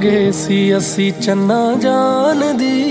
ਗਏ ਸੀ ਅਸੀਂ ਚੰਨਾ ਜਾਨ ਦੀ।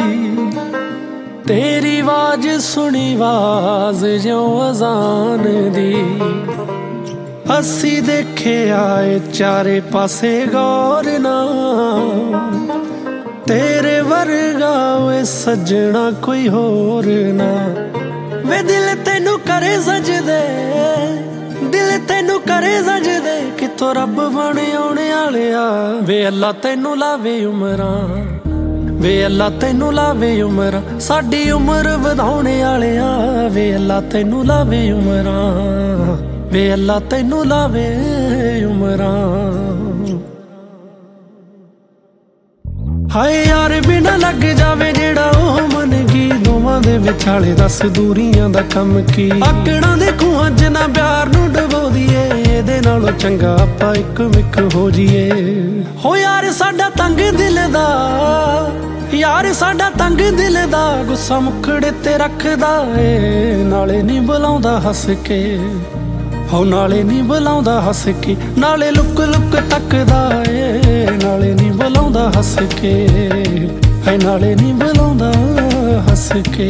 ਤੇਰੀ ਆਵਾਜ਼ ਸੁਣੀ ਆਵਾਜ਼ ਜਿਉਂ ਅਜ਼ਾਨ ਦੀ। ਅਸੀਂ ਦੇਖਿਆ ਏ ਚਾਰੇ ਪਾਸੇ ਗੌਰ ਨਾਲ, ਤੇਰੇ ਵਰਗਾ ਵੇ ਸੱਜਣਾ ਕੋਈ ਹੋਰ ਨਾ। ਵੇ ਦਿਲ ਤੈਨੂੰ ਕਰੇ ਸਜਦੇ, ਦਿਲ ਤੈਨੂੰ ਕਰੇ ਸਜਦੇ, ਕਿਤੋਂ ਰੱਬ ਬਣ ਆਉਣੇ ਵਾਲਿਆ। ਵੇ ਅੱਲਾ ਤੈਨੂੰ ਲਾਵੇ ਉਮਰਾਂ, ਵੇ ਅੱਲਾ ਤੈਨੂੰ ਲਾਵੇ ਉਮਰਾਂ, ਸਾਡੀ ਉਮਰ ਵਧਾਉਣੇ ਵਾਲਿਆ। ਵੇ ਅੱਲਾ ਤੈਨੂੰ ਲਾਵੇ ਉਮਰਾਂ, ਵੇ ਅੱਲਾ ਤੈਨੂੰ ਲਾਵੇ ਉਮਰਾਂ। ਹਾਏ ਯਾਰ ਬਿਨਾ ਲੱਗ ਜਾਵੇ ਜਿਹੜਾ ਉਹ ਮਨ ਕੀ, ਦੋਵਾਂ ਦੇ ਵਿਚਾਲੇ ਦੱਸ ਦੂਰੀਆਂ ਦਾ ਕੰਮ ਕੀ। ਆਕੜਾਂ ਦੇ ਖੂਹਾਂ 'ਚ ਨਾ ਪਿਆਰ ਨੂੰ ਡਬੋ ਦੀਏ, ਇਹਦੇ ਨਾਲੋਂ ਚੰਗਾ ਆਪਾਂ ਇੱਕ ਮਿੱਕ ਹੋ ਜੀਏ। ਹੋ ਯਾਰ ਸਾਡਾ ਤੰਗ ਦਿਲ ਦਾ, ਯਾਰ ਸਾਡਾ ਤੰਗ ਦਿਲ ਦਾ, ਗੁੱਸਾ ਮੁਖੜੇ ਤੇ ਰੱਖਦਾ ਏ, ਨਾਲੇ ਨਹੀਂ ਬੁਲਾਉਂਦਾ ਹੱਸ ਕੇ। ਹੋ ਨਾਲੇ ਨਹੀਂ ਬੁਲਾਉਂਦਾ ਹੱਸ ਕੇ, ਨਾਲੇ ਲੁੱਕ ਲੁੱਕ ਤੱਕਦਾ ਏ, ਨਾਲੇ ਨਹੀਂ ਬੁਲਾਉਂਦਾ ਹੱਸ ਕੇ, ਹੈ ਨਾਲੇ ਨਹੀਂ ਬੁਲਾਉਂਦਾ ਹੱਸ ਕੇ।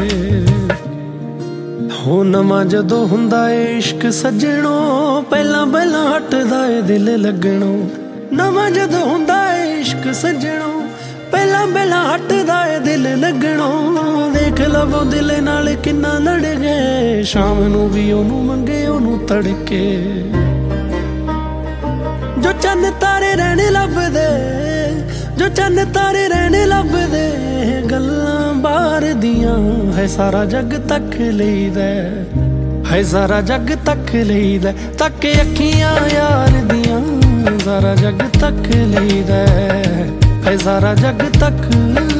ਹੋ ਨਵਾਂ ਜਦੋਂ ਹੁੰਦਾ ਏ ਇਸ਼ਕ ਸੱਜਣੋ, ਪਹਿਲਾਂ ਪਹਿਲਾਂ ਹਟਦਾ ਏ ਦਿਲ ਲੱਗਣੋਂ। ਨਵਾਂ ਜਦੋਂ ਹੁੰਦਾ ਏ ਇਸ਼ਕ ਸੱਜਣੋ, ਪਹਿਲਾਂ ਪਹਿਲਾਂ ਹਟਦਾ ਏ ਦਿਲ ਲੱਗਣੋਂ। ਦੇਖ ਲਵੋ ਦਿਲ ਨਾਲ ਕਿੰਨਾ ਲੜ ਗਏ, ਸ਼ਾਮ ਨੂੰ ਵੀ ਉਹਨੂੰ ਮੰਗੇ ਉਹਨੂੰ ਤੜਕੇ। ਜੋ ਚੰਨ ਤਾਰੇ ਰਹਿਣੇ ਲੱਭਦੇ, ਜੋ ਚੰਨ ਤਾਰੇ ਰਹਿਣੇ ਲੱਭਦੇ, ਗੱਲਾਂ ਬਾਹਰ ਦੀਆਂ ਹੈ ਸਾਰਾ ਜੱਗ ਤੱਕ ਲਈਦਾ, ਹੈ ਸਾਰਾ ਜੱਗ ਤੱਕ ਲਈਦਾ। ਤੱਕ ਅੱਖੀਆਂ ਯਾਰ ਦੀਆਂ ਸਾਰਾ ਜੱਗ ਤੱਕ ਲਈਦਾ, ਹੈ ਸਾਰਾ ਜੱਗ ਤੱਕ